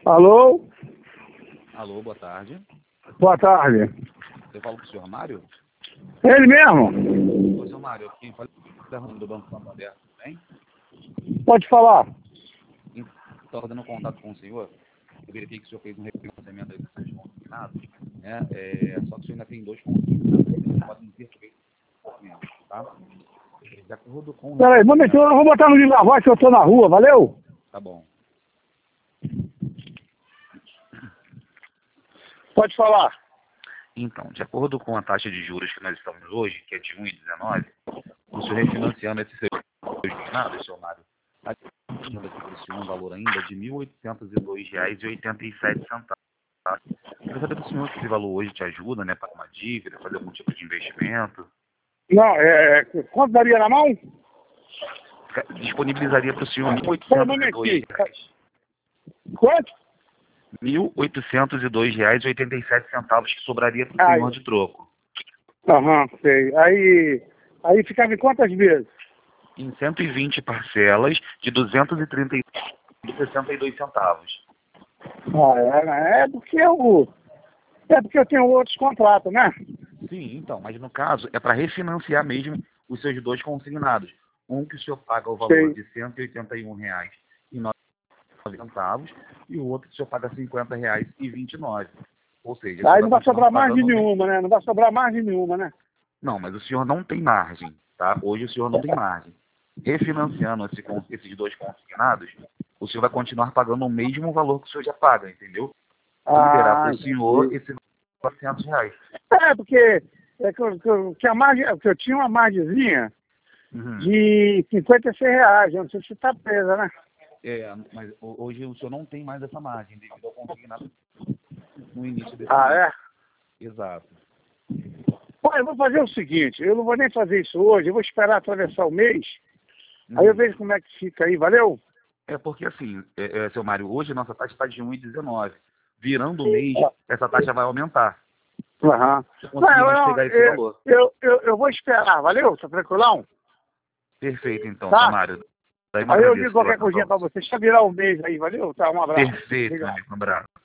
Alô? Alô, boa tarde. Boa tarde. Eu falo com o senhor Mário? Ele mesmo? Ô, senhor Mário, quem fala do Banco Santander, tudo bem? Pode falar. Estou fazendo contato com o senhor. Eu verifiquei que o senhor fez um refinanciamento aí dos seus consignados, né? Só que o senhor ainda tem 2 consignados que não podem ser feitos, tá? De acordo com o Peraí, momentinho, eu vou botar no livro da voz que eu tô na rua, valeu? Tá bom. Pode falar. Então, de acordo com a taxa de juros que nós estamos hoje, que é de 1,19, o senhor refinanciando esses seus consignados, senhor Mário, está tendo aqui para o senhor um valor ainda de R$ 1.802,87. Queria saber do senhor se esse valor hoje te ajuda, né, para uma dívida, fazer algum tipo de investimento. Não, quanto daria na mão? Disponibilizaria para o senhor R$ Pera um momentinho. 1.802. Quanto? R$ 1.802,87 que sobraria para o senhor de troco. Aham, sei. Aí ficava em quantas vezes? Em 120 parcelas de R$ 230,62. É porque eu tenho outros contratos, né? Sim, então, mas no caso é para refinanciar mesmo os seus 2 consignados. Um que o senhor paga o valor de R$ 181,09 e o outro que o senhor paga R$ 50,29. Ou seja, Aí você não vai vai continuar sobrar margem pagando. nenhuma, né? Não vai sobrar margem nenhuma, né? Não, mas o senhor não tem margem, tá? Hoje o senhor não tem margem. Refinanciando esses 2 consignados, o senhor vai continuar pagando o mesmo valor que o senhor já paga, entendeu? Vou liberar para o senhor Entendi. esse R$ 400. Porque que eu tinha uma margenzinha Uhum. de R$ 56. Eu não sei se está presa, né? Mas hoje o senhor não tem mais essa margem devido ao consignado no início desse mês. É? Exato. Pô, eu vou fazer o seguinte, eu não vou nem fazer isso hoje, eu vou esperar atravessar o mês, aí eu vejo como é que fica aí, valeu? Porque assim, seu Mário, hoje a nossa taxa está de 1,19. Virando o mês, essa taxa vai aumentar. Aham. Se conseguir mais pegar esse valor. Eu vou esperar, valeu? Tá tranquilão? Perfeito, então, seu Tá? Mário. Daí eu Aí eu agradeço digo pela qualquer coisinha atenção. pra você, deixa virar o mês aí, valeu? Tá, um abraço. Perfeito, meu Obrigado. amigo. Um abraço.